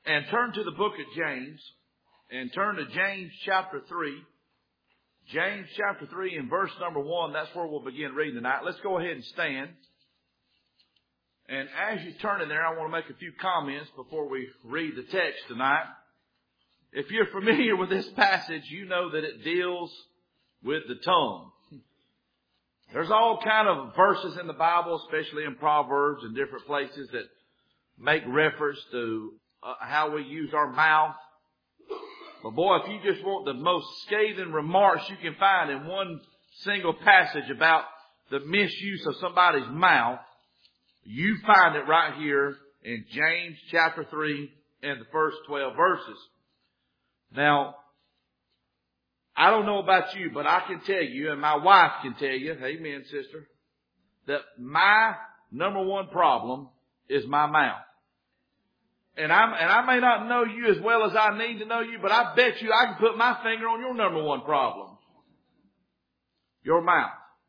and turn to the book of James and turn to James chapter 3. James chapter 3 and verse number 1. That's where we'll begin reading tonight. Let's go ahead and stand. And as you turn in there, I want to make a few comments before we read the text tonight. If you're familiar with this passage, you know that it deals with the tongue. There's all kind of verses in the Bible, especially in Proverbs and different places, that make reference to how we use our mouth. But boy, if you just want the most scathing remarks you can find in one single passage about the misuse of somebody's mouth, you find it right here in James chapter 3 and the first 12 verses. Now, I don't know about you, but I can tell you, and my wife can tell you, amen, sister, that my number one problem is my mouth. And I may not know you as well as I need to know you, but I bet you I can put my finger on your number one problem. Your mouth.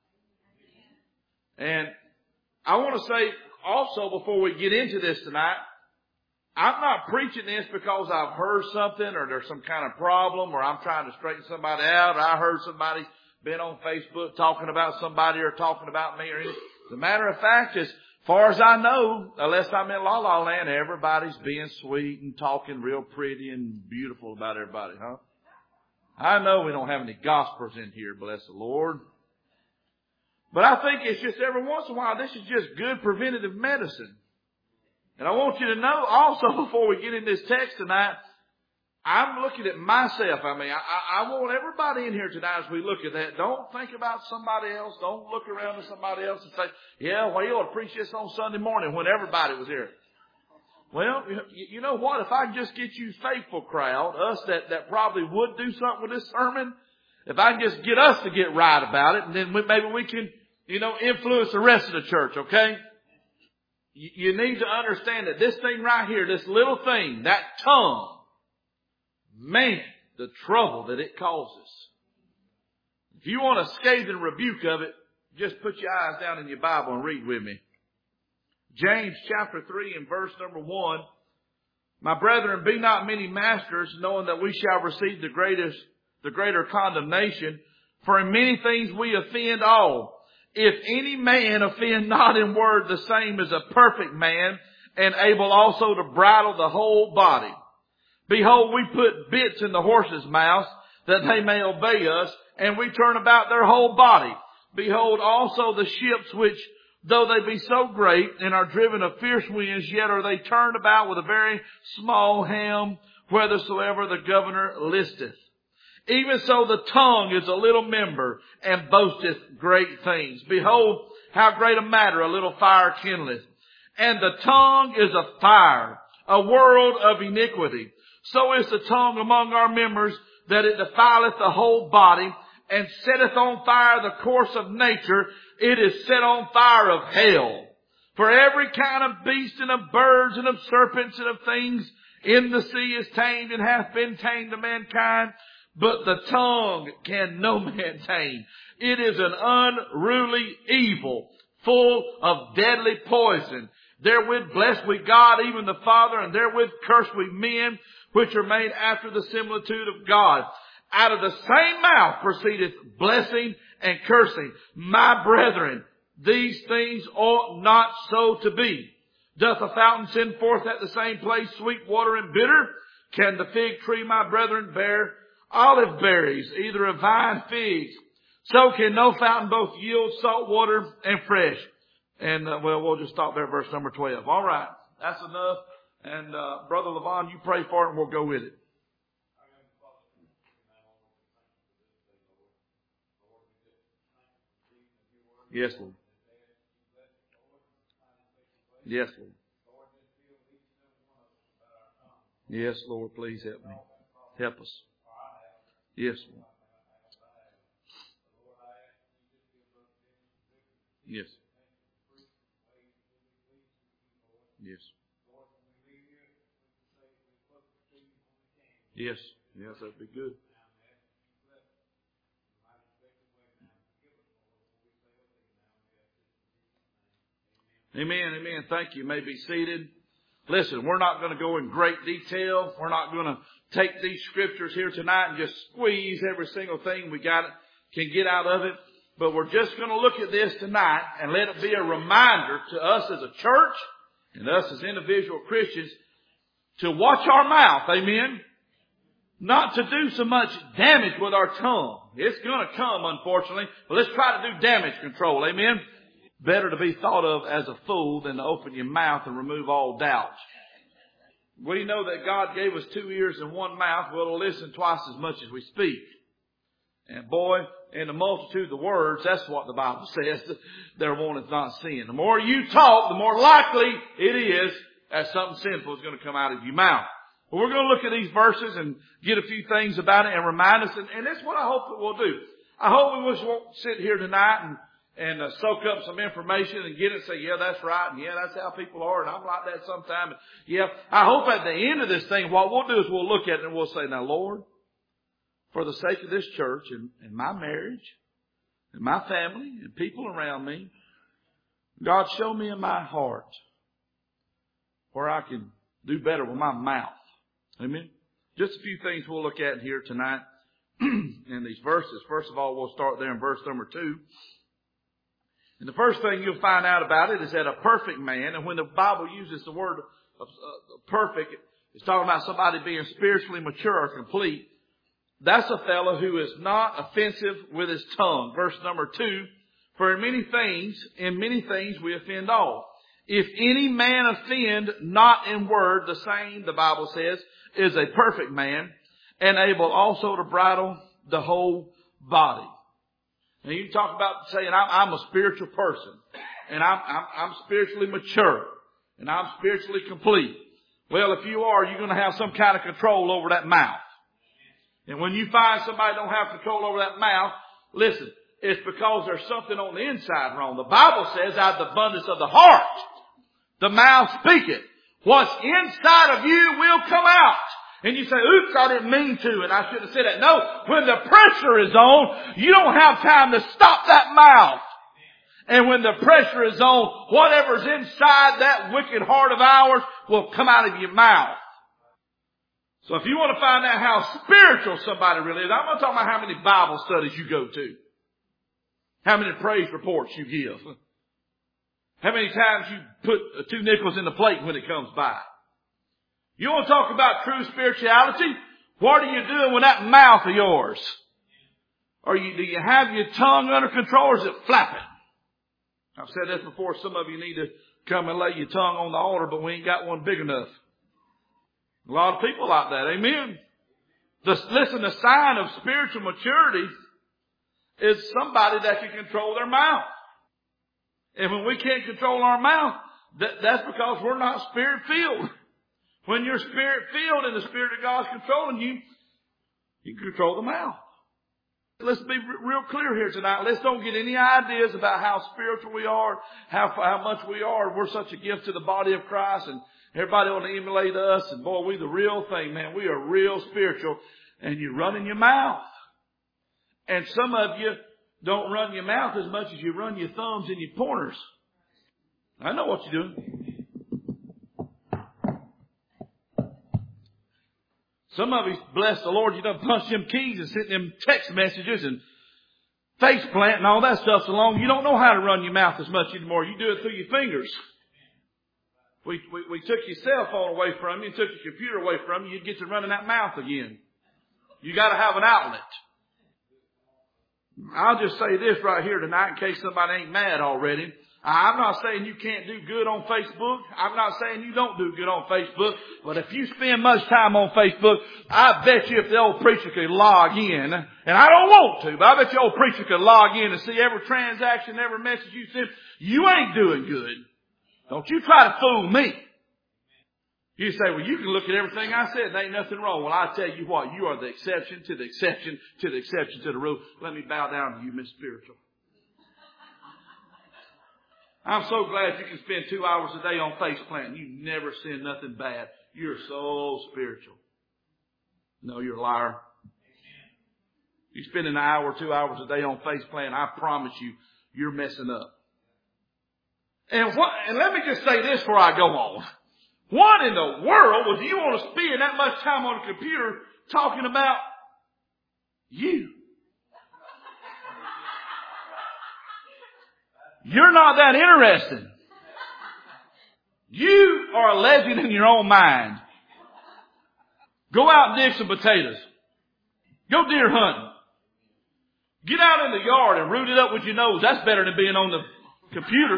And I want to say also before we get into this tonight, I'm not preaching this because I've heard something or there's some kind of problem or I'm trying to straighten somebody out or I heard somebody been on Facebook talking about somebody or talking about me or anything. As a matter of fact, as far as I know, unless I'm in La La Land, everybody's being sweet and talking real pretty and beautiful about everybody, huh? I know we don't have any gossipers in here, bless the Lord. But I think it's just every once in a while, this is just good preventative medicine. And I want you to know also before we get in this text tonight, I'm looking at myself. I want everybody in here tonight as we look at that. Don't think about somebody else. Don't look around at somebody else and say, yeah, well, you ought to preach this on Sunday morning when everybody was here. Well, you know what? If I can just get you faithful crowd, us that probably would do something with this sermon, if I can just get us to get right about it, and then maybe we can, influence the rest of the church, okay? You need to understand that this thing right here, this little thing, that tongue, man, the trouble that it causes. If you want a scathing rebuke of it, just put your eyes down in your Bible and read with me. James chapter 3 and verse number 1. My brethren, be not many masters, knowing that we shall receive the greater condemnation. For in many things we offend all. If any man offend not in word, the same is a perfect man, and able also to bridle the whole body. Behold, we put bits in the horses' mouths, that they may obey us, and we turn about their whole body. Behold also the ships which, though they be so great, and are driven of fierce winds, yet are they turned about with a very small helm, whithersoever the governor listeth. Even so the tongue is a little member, and boasteth great things. Behold, how great a matter a little fire kindleth. And the tongue is a fire, a world of iniquity. So is the tongue among our members, that it defileth the whole body, and setteth on fire the course of nature. It is set on fire of hell. For every kind of beast and of birds and of serpents and of things in the sea is tamed and hath been tamed to mankind. But the tongue can no man tame. It is an unruly evil, full of deadly poison. Therewith bless we God, even the Father, and therewith curse we men, which are made after the similitude of God. Out of the same mouth proceedeth blessing and cursing. My brethren, these things ought not so to be. Doth a fountain send forth at the same place sweet water and bitter? Can the fig tree, my brethren, bear olive berries, either of vine figs? So can no fountain both yield salt water and fresh. And, we'll just stop there, verse number 12. All right. That's enough. And, Brother Levon, you pray for it and we'll go with it. Yes, Lord. Yes, Lord. Yes, Lord, please help me. Help us. Yes, Lord. Yes. Yes. Yes. Yes, that'd be good. Amen. Amen. Thank you. You may be seated. Listen, we're not going to go in great detail. We're not going to take these scriptures here tonight and just squeeze every single thing we can get out of it. But we're just going to look at this tonight and let it be a reminder to us as a church and us as individual Christians to watch our mouth. Amen. Not to do so much damage with our tongue. It's going to come, unfortunately. But let's try to do damage control. Amen. Better to be thought of as a fool than to open your mouth and remove all doubt. We know that God gave us 2 ears and 1 mouth. We'll listen twice as much as we speak. And boy, in the multitude of the words, that's what the Bible says. Their one is not sin. The more you talk, the more likely it is that something sinful is going to come out of your mouth. Well, we're going to look at these verses and get a few things about it and remind us. And that's what I hope that we'll do. I hope we just won't sit here tonight and soak up some information and get it and say, yeah, that's right. And yeah, that's how people are. And I'm like that sometimes. Yeah, I hope at the end of this thing, what we'll do is we'll look at it and we'll say, now, Lord, for the sake of this church and my marriage and my family and people around me, God, show me in my heart where I can do better with my mouth. Amen. Just a few things we'll look at here tonight in these verses. First of all, we'll start there in verse number 2. And the first thing you'll find out about it is that a perfect man, and when the Bible uses the word perfect, it's talking about somebody being spiritually mature or complete. That's a fellow who is not offensive with his tongue. Verse number 2, for in many things we offend all. If any man offend not in word, the same, the Bible says, is a perfect man, and able also to bridle the whole body. Now you talk about saying, I'm a spiritual person, and I'm spiritually mature, and I'm spiritually complete. Well, if you are, you're going to have some kind of control over that mouth. And when you find somebody don't have control over that mouth, listen, it's because there's something on the inside wrong. The Bible says, out of the abundance of the heart, the mouth speaketh. What's inside of you will come out. And you say, oops, I didn't mean to, and I shouldn't have said that. No, when the pressure is on, you don't have time to stop that mouth. And when the pressure is on, whatever's inside that wicked heart of ours will come out of your mouth. So if you want to find out how spiritual somebody really is, I'm not talking about how many Bible studies you go to. How many praise reports you give. How many times you put 2 nickels in the plate when it comes by. You want to talk about true spirituality? What are you doing with that mouth of yours? Do you have your tongue under control, or is it flapping? I've said this before. Some of you need to come and lay your tongue on the altar, but we ain't got one big enough. A lot of people like that. Amen. Listen, the sign of spiritual maturity is somebody that can control their mouth. And when we can't control our mouth, that's because we're not spirit-filled. When you're spirit-filled and the Spirit of God's controlling you, you can control the mouth. Let's be real clear here tonight. Let's don't get any ideas about how spiritual we are, how much we are. We're such a gift to the body of Christ, and everybody want to emulate us. And boy, we the real thing, man. We are real spiritual. And you run in your mouth. And some of you don't run your mouth as much as you run your thumbs and your pointers. I know what you're doing. Some of you, bless the Lord, you done punched them keys and sent them text messages and face plant and all that stuff so long. You don't know how to run your mouth as much anymore. You do it through your fingers. We took your cell phone away from you and took your computer away from you. You'd get to running that mouth again. You got to have an outlet. I'll just say this right here tonight in case somebody ain't mad already. I'm not saying you can't do good on Facebook. I'm not saying you don't do good on Facebook. But if you spend much time on Facebook, I bet you if the old preacher could log in, and I don't want to, but I bet the old preacher could log in and see every transaction, every message you send, you ain't doing good. Don't you try to fool me. You say, well, you can look at everything I said. There ain't nothing wrong. Well, I tell you what, you are the exception to the exception to the exception to the rule. Let me bow down to you, Miss Spiritual. I'm so glad you can spend 2 hours a day on face planting. You never send nothing bad. You're so spiritual. No, you're a liar. You spend an hour, 2 hours a day on face planting, I promise you, you're messing up. And let me just say this before I go on. What in the world would you want to spend that much time on a computer talking about you? You're not that interesting. You are a legend in your own mind. Go out and dig some potatoes. Go deer hunting. Get out in the yard and root it up with your nose. That's better than being on the computer.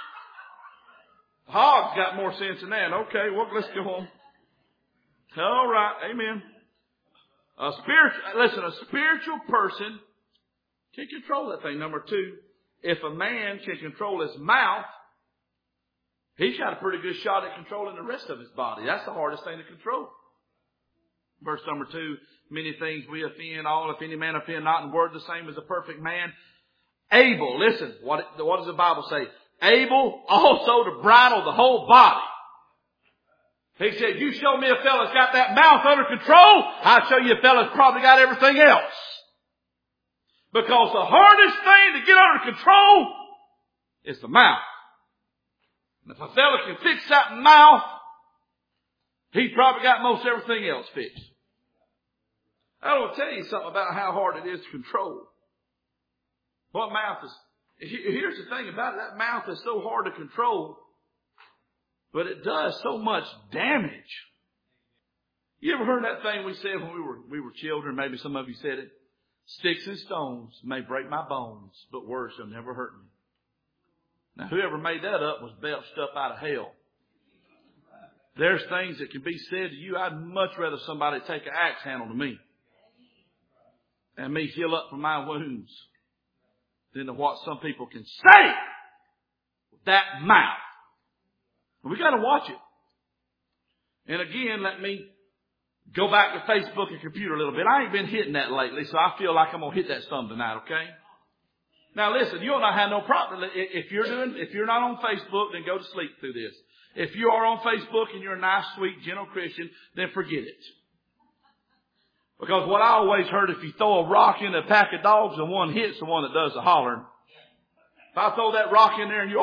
Hog's got more sense than that. Okay, well, let's go on. All right, amen. A spiritual person can control that thing. Number two, if a man can control his mouth, he's got a pretty good shot at controlling the rest of his body. That's the hardest thing to control. Verse number 2, many things we offend all. If any man offend not in word, the same as a perfect man. Able, listen, what does the Bible say? Able also to bridle the whole body. He said, you show me a fella's got that mouth under control, I'll show you a fella's probably got everything else. Because the hardest thing to get under control is the mouth. And if a fella can fix that mouth, he's probably got most everything else fixed. I want to tell you something about how hard it is to control. What mouth is... Here's the thing about it. That mouth is so hard to control, but it does so much damage. You ever heard that thing we said when we were children? Maybe some of you said it. Sticks and stones may break my bones, but words shall never hurt me. Now, whoever made that up was belched up out of hell. There's things that can be said to you. I'd much rather somebody take an axe handle to me and me heal up from my wounds than to what some people can say with that mouth. We got to watch it. And again, let me go back to Facebook and computer a little bit. I ain't been hitting that lately, so I feel like I'm going to hit that some tonight, okay? Now listen, you and I have no problem. If you're not on Facebook, then go to sleep through this. If you are on Facebook and you're a nice, sweet, gentle Christian, then forget it. Because what I always heard, if you throw a rock in a pack of dogs and one hits the one that does the hollering. If I throw that rock in there and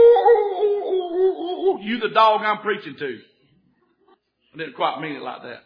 you the dog I'm preaching to. I didn't quite mean it like that.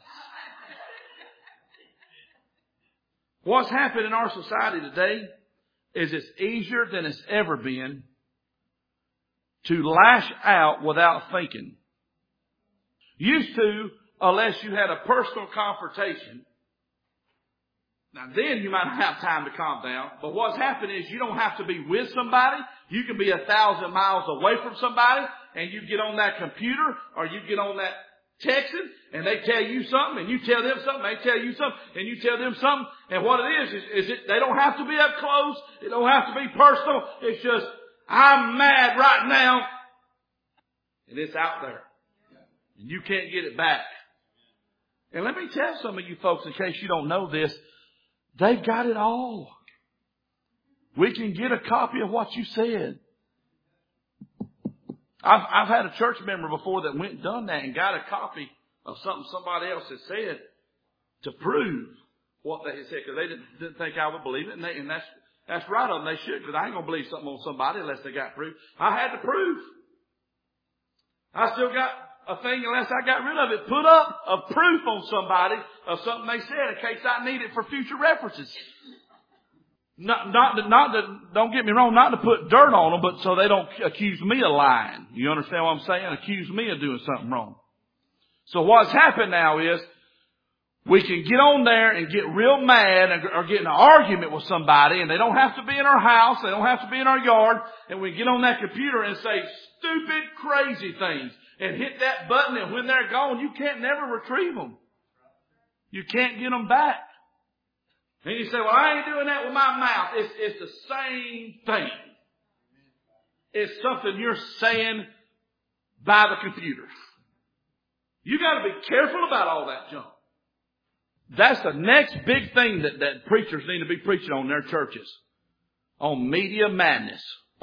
What's happened in our society today is it's easier than it's ever been to lash out without thinking. Used to, unless you had a personal confrontation, now then you might have time to calm down. But what's happened is you don't have to be with somebody. You can be 1,000 miles away from somebody and you get on that computer or you get on that texting and they tell you something and you tell them something, they tell you something and you tell them something. And what it is they don't have to be up close. It don't have to be personal. It's just, I'm mad right now. And it's out there. And you can't get it back. And let me tell some of you folks, in case you don't know this, they've got it all. We can get a copy of what you said. I've had a church member before that went and done that and got a copy of something somebody else had said to prove what they had said, because they didn't think I would believe it. And that's right of them. They should, because I ain't going to believe something on somebody unless they got proof. I had to prove. I still got a thing, unless I got rid of it, put up a proof on somebody of something they said in case I need it for future references. Not to, don't get me wrong, not to put dirt on them, but so they don't accuse me of lying. You understand what I'm saying? Accuse me of doing something wrong. So what's happened now is we can get on there and get real mad or get in an argument with somebody, and they don't have to be in our house, they don't have to be in our yard, and we get on that computer and say stupid, crazy things and hit that button, and when they're gone, you can't never retrieve them. You can't get them back. And you say, well, I ain't doing that with my mouth. It's the same thing. It's something you're saying by the computer. You got to be careful about all that junk. That's the next big thing that preachers need to be preaching on in their churches. On media madness.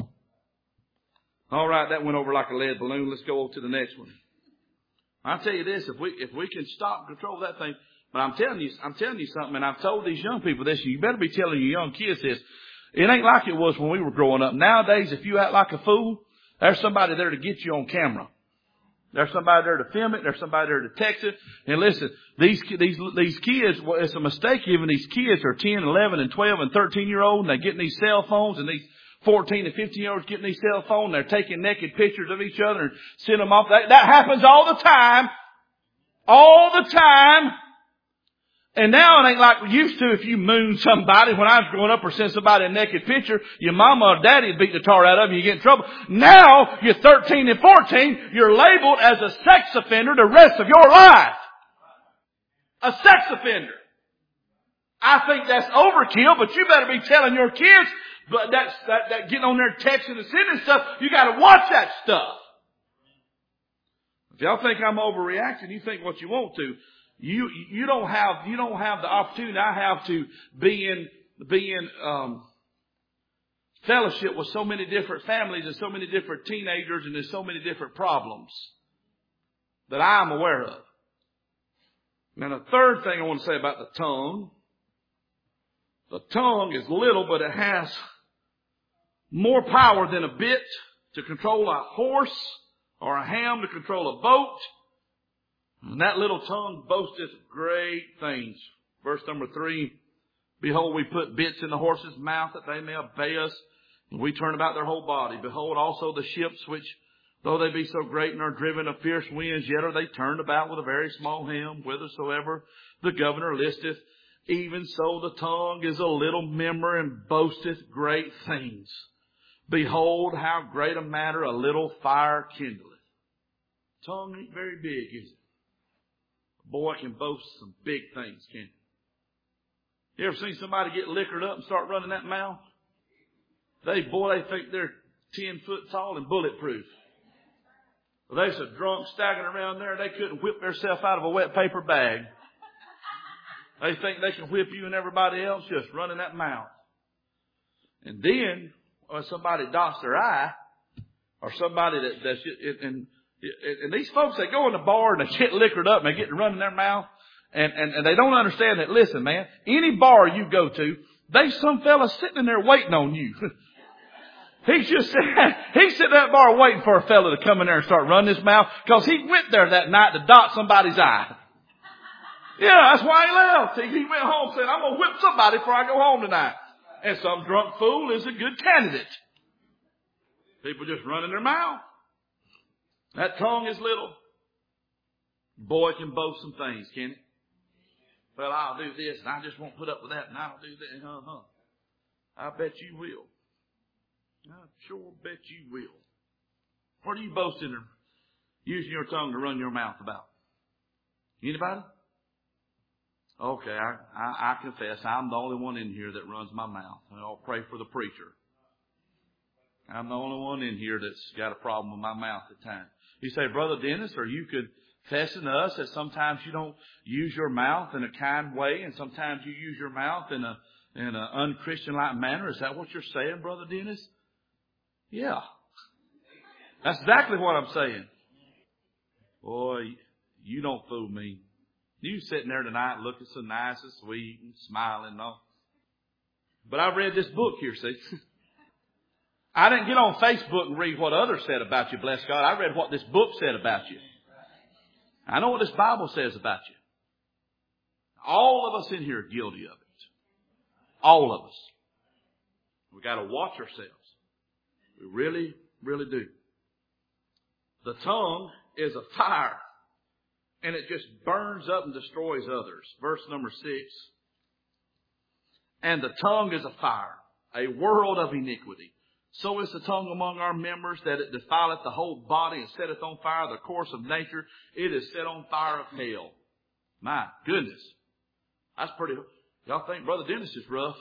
All right, that went over like a lead balloon. Let's go over to the next one. I'll tell you this, if we can stop and control that thing. But I'm telling you something, and I've told these young people this, you better be telling your young kids this. It ain't like it was when we were growing up. Nowadays, if you act like a fool, there's somebody there to get you on camera. There's somebody there to film it. There's somebody there to text it. And listen, these kids, well, it's a mistake even these kids are 10, 11, and 12, and 13-year-old, and they're getting these cell phones, and these 14 and 15-year-olds getting these cell phones, and they're taking naked pictures of each other and sending them off. That happens all the time. All the time. And now it ain't like we used to if you moon somebody. When I was growing up or sent somebody a naked picture, your mama or daddy would beat the tar out of you and you get in trouble. Now, you're 13 and 14, you're labeled as a sex offender the rest of your life. A sex offender. I think that's overkill, but you better be telling your kids, but that getting on there texting and sending stuff, you gotta watch that stuff. If y'all think I'm overreacting, you think what you want to. You don't have the opportunity I have to be in fellowship with so many different families and so many different teenagers, and there's so many different problems that I'm aware of. Now the third thing I want to say about the tongue is little, but it has more power than a bit to control a horse or a ham to control a boat. And that little tongue boasteth great things. Verse number 3, behold, we put bits in the horse's mouth that they may obey us, and we turn about their whole body. Behold also the ships which, though they be so great and are driven of fierce winds, yet are they turned about with a very small helm, whithersoever the governor listeth. Even so the tongue is a little member and boasteth great things. Behold how great a matter a little fire kindleth. Tongue ain't very big, is it? Boy can boast some big things, can't he? You ever seen somebody get liquored up and start running that mouth? They think they're 10 foot tall and bulletproof. Well, they so drunk staggering around there, they couldn't whip themselves out of a wet paper bag. They think they can whip you and everybody else just running that mouth. And then, when somebody dots their I, or somebody and these folks, they go in the bar and they get liquored up and they get to running their mouth. And they don't understand that, listen, man, any bar you go to, there's some fella sitting in there waiting on you. He's sitting at that bar waiting for a fella to come in there and start running his mouth, because he went there that night to dot somebody's eye. Yeah, that's why he left. He went home saying, I'm going to whip somebody before I go home tonight. And some drunk fool is a good candidate. People just running their mouth. That tongue is little. Boy can boast some things, can it? Well, I'll do this, and I just won't put up with that, and I'll do that. I bet you will. I sure bet you will. What are you boasting or using your tongue to run your mouth about? Anybody? Okay, I confess I'm the only one in here that runs my mouth. And I'll pray for the preacher. I'm the only one in here that's got a problem with my mouth at times. You say, Brother Dennis, are you confessing to us that sometimes you don't use your mouth in a kind way, and sometimes you use your mouth in an unchristian-like manner? Is that what you're saying, Brother Dennis? Yeah. That's exactly what I'm saying. Boy, you don't fool me. You sitting there tonight looking so nice and sweet and smiling and all. But I read this book here, see. I didn't get on Facebook and read what others said about you, bless God. I read what this book said about you. I know what this Bible says about you. All of us in here are guilty of it. All of us. We've got to watch ourselves. We really, really do. The tongue is a fire, and it just burns up and destroys others. Verse number 6. And the tongue is a fire, a world of iniquity. So is the tongue among our members, that it defileth the whole body and setteth on fire the course of nature. It is set on fire of hell. My goodness. That's pretty. Y'all think Brother Dennis is rough?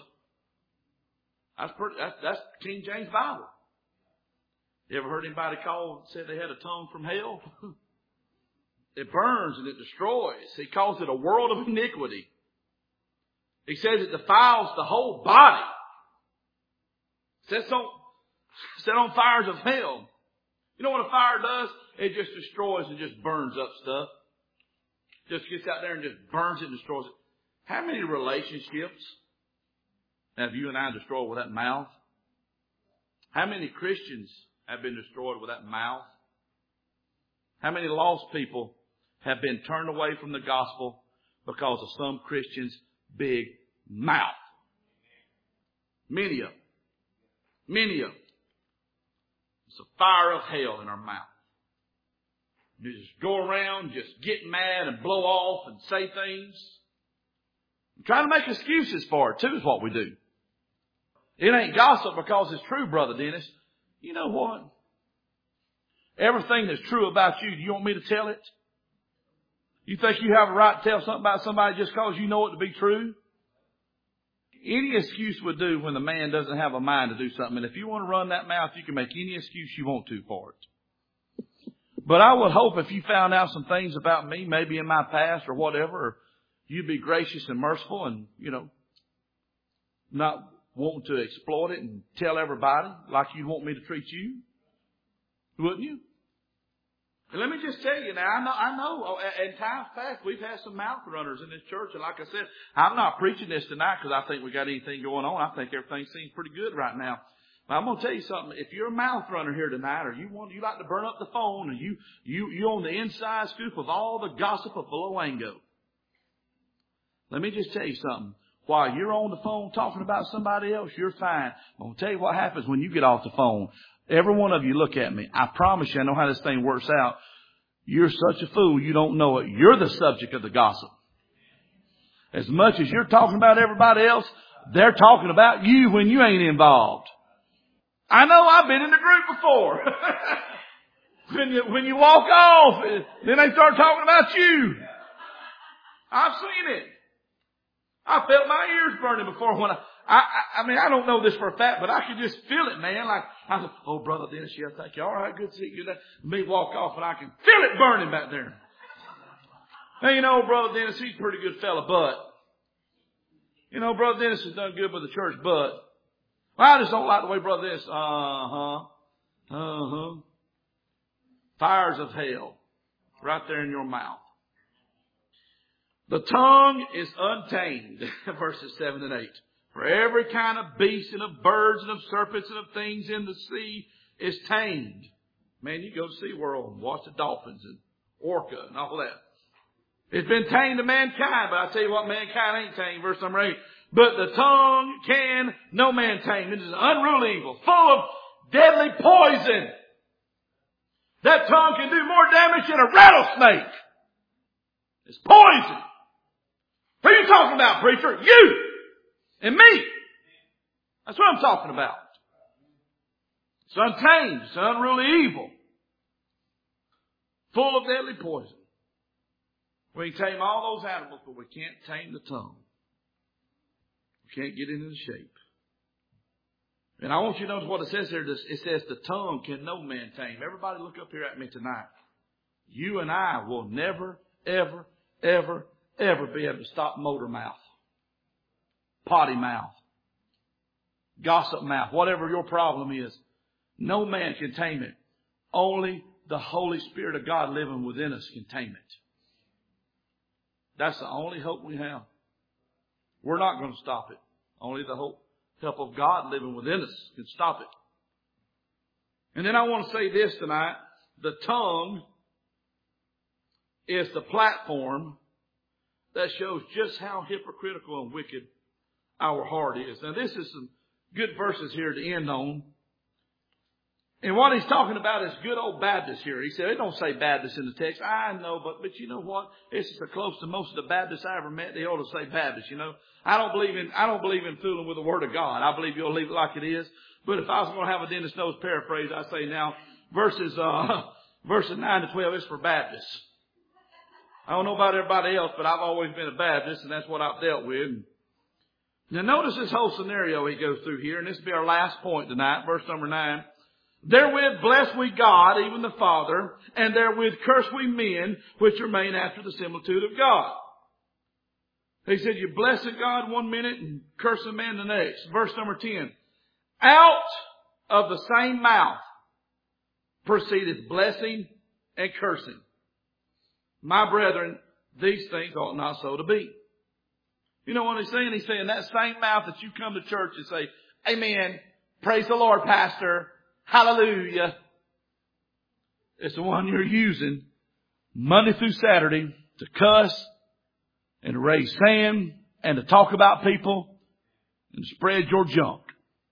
That's King James Bible. You ever heard anybody said they had a tongue from hell? It burns and it destroys. He calls it a world of iniquity. He says it defiles the whole body. Set on fires of hell. You know what a fire does? It just destroys and just burns up stuff. Just gets out there and just burns it and destroys it. How many relationships have you and I destroyed with that mouth? How many Christians have been destroyed with that mouth? How many lost people have been turned away from the gospel because of some Christians' big mouth? Many of them. Many of them. It's a fire of hell in our mouth. You just go around, just get mad and blow off and say things. Trying to make excuses for it too is what we do. It ain't gossip because it's true, Brother Dennis. You know what? Everything that's true about you, do you want me to tell it? You think you have a right to tell something about somebody just because you know it to be true? Any excuse would do when the man doesn't have a mind to do something. And if you want to run that mouth, you can make any excuse you want to for it. But I would hope if you found out some things about me, maybe in my past or whatever, you'd be gracious and merciful and, not wanting to exploit it and tell everybody like you'd want me to treat you. Wouldn't you? And let me just tell you now, I know in times past we've had some mouth runners in this church. And like I said, I'm not preaching this tonight because I think we got anything going on. I think everything seems pretty good right now. But I'm going to tell you something. If you're a mouth runner here tonight, or you like to burn up the phone, and you on the inside scoop of all the gossip of Belowango, let me just tell you something. While you're on the phone talking about somebody else, you're fine. I'm going to tell you what happens when you get off the phone. Every one of you look at me. I promise you, I know how this thing works out. You're such a fool, you don't know it. You're the subject of the gossip. As much as you're talking about everybody else, they're talking about you when you ain't involved. I know I've been in the group before. When you walk off, then they start talking about you. I've seen it. I felt my ears burning before when I don't know this for a fact, but I could just feel it, man. Like, I said, oh, Brother Dennis, yeah, thank you. All right, good to see you. Me walk off and I can feel it burning back there. Now, Brother Dennis, he's a pretty good fella, but, Brother Dennis has done good with the church, but, I just don't like the way Brother Dennis, fires of hell right there in your mouth. The tongue is untamed, verses 7 and 8. For every kind of beast and of birds and of serpents and of things in the sea is tamed. Man, you go to SeaWorld and watch the dolphins and orca and all that. It's been tamed to mankind, but I tell you what, mankind ain't tamed, verse number 8. But the tongue can no man tame. It is an unruly evil, full of deadly poison. That tongue can do more damage than a rattlesnake. It's poison. Who are you talking about, preacher? You and me. That's what I'm talking about. It's untamed. It's an unruly evil. Full of deadly poison. We can tame all those animals, but we can't tame the tongue. We can't get it into shape. And I want you to notice what it says here. It says the tongue can no man tame. Everybody look up here at me tonight. You and I will never, ever, ever, ever be able to stop motor mouth, potty mouth, gossip mouth, whatever your problem is. No man can tame it. Only the Holy Spirit of God living within us can tame it. That's the only hope we have. We're not going to stop it. Only the help of God living within us can stop it. And then I want to say this tonight. The tongue is the platform that shows just how hypocritical and wicked our heart is. Now, this is some good verses here to end on. And what he's talking about is good old Baptist here. He said, it don't say Baptist in the text. I know, but you know what? This is so close to most of the Baptists I ever met. They ought to say Baptist, I don't believe in fooling with the Word of God. I believe you'll leave it like it is. But if I was going to have a Dennis Knowles paraphrase, I'd say now, verses 9 to 12 is for Baptists. I don't know about everybody else, but I've always been a Baptist, and that's what I've dealt with. Now notice this whole scenario he goes through here, and this will be our last point tonight, verse number 9. Therewith bless we God, even the Father, and therewith curse we men, which remain after the similitude of God. He said, you're blessing God one minute and cursing man the next. Verse number 10. Out of the same mouth proceedeth blessing and cursing. My brethren, these things ought not so to be. You know what he's saying? He's saying that same mouth that you come to church and say, amen, praise the Lord, pastor, hallelujah. It's the one you're using Monday through Saturday to cuss and to raise sand and to talk about people and spread your junk.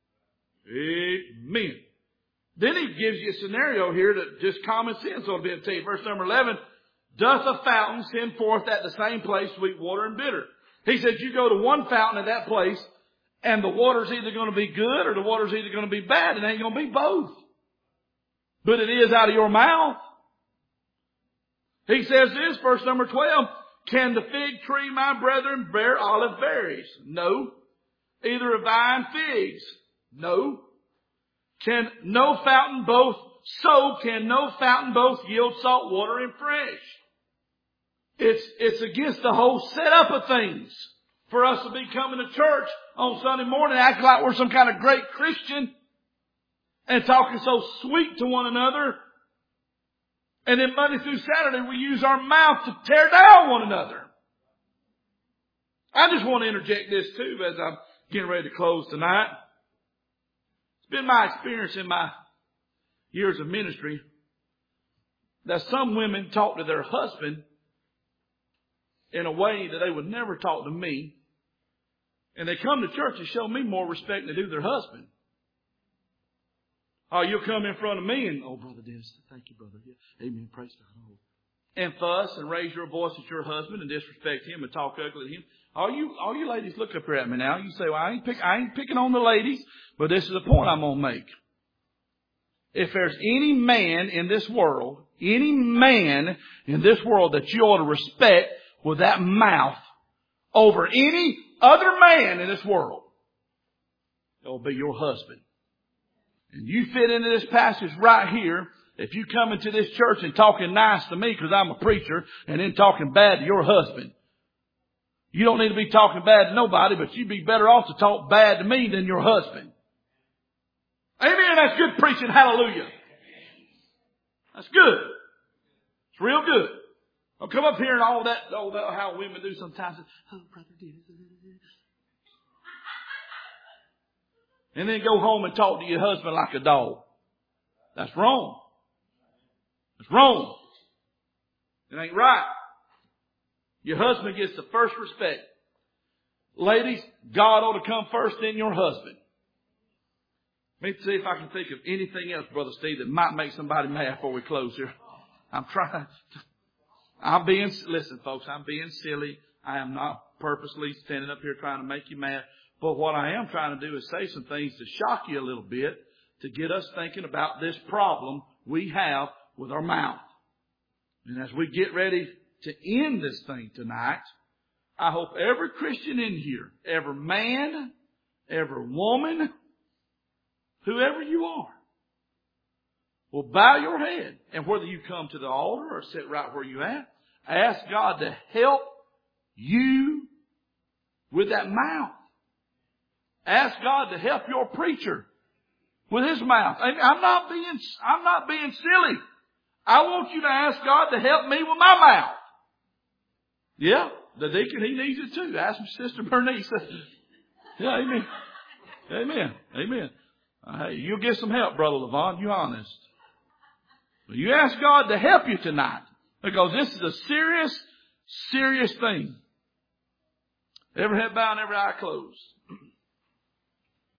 Amen. Then he gives you a scenario here that just common sense ought to be able to tell you. Verse number 11, doth a fountain send forth at the same place sweet water and bitter? He said you go to one fountain at that place and the water's either going to be good or the water's either going to be bad. It ain't going to be both. But it is out of your mouth. He says this, verse number 12, can the fig tree, my brethren, bear olive berries? No. Either a vine figs? No. Can no fountain both yield salt water and fresh? It's against the whole setup of things for us to be coming to church on Sunday morning acting like we're some kind of great Christian and talking so sweet to one another. And then Monday through Saturday we use our mouth to tear down one another. I just want to interject this too as I'm getting ready to close tonight. It's been my experience in my years of ministry that some women talk to their husband in a way that they would never talk to me. And they come to church and show me more respect than they do their husband. Oh, you'll come in front of me and, oh, Brother Dennis, thank you, brother. Yeah. Amen. Praise God. Oh. And fuss and raise your voice at your husband and disrespect him and talk ugly to him. All you ladies look up here at me now. You say, well, I ain't picking on the ladies, but this is the point I'm going to make. If there's any man in this world that you ought to respect with that mouth over any other man in this world, it'll be your husband. And you fit into this passage right here. If you come into this church and talking nice to me because I'm a preacher and then talking bad to your husband, you don't need to be talking bad to nobody, but you'd be better off to talk bad to me than your husband. Amen. That's good preaching. Hallelujah. That's good. It's real good. I'll come up here and all that how women do sometimes. Oh, brother did it. And then go home and talk to your husband like a dog. That's wrong. That's wrong. It ain't right. Your husband gets the first respect. Ladies, God ought to come first, then your husband. Let me see if I can think of anything else, Brother Steve, that might make somebody mad before we close here. Listen folks, I'm being silly. I am not purposely standing up here trying to make you mad. But what I am trying to do is say some things to shock you a little bit, to get us thinking about this problem we have with our mouth. And as we get ready to end this thing tonight, I hope every Christian in here, every man, every woman, whoever you are, will bow your head. And whether you come to the altar or sit right where you at, ask God to help you with that mouth. Ask God to help your preacher with his mouth. I'm not being silly. I want you to ask God to help me with my mouth. Yeah, the deacon, he needs it too. Ask Sister Bernice. Yeah, amen. Amen. Amen. Hey, you'll get some help, Brother Levon. You honest. But you ask God to help you tonight, because this is a serious, serious thing. Every head bowed and every eye closed.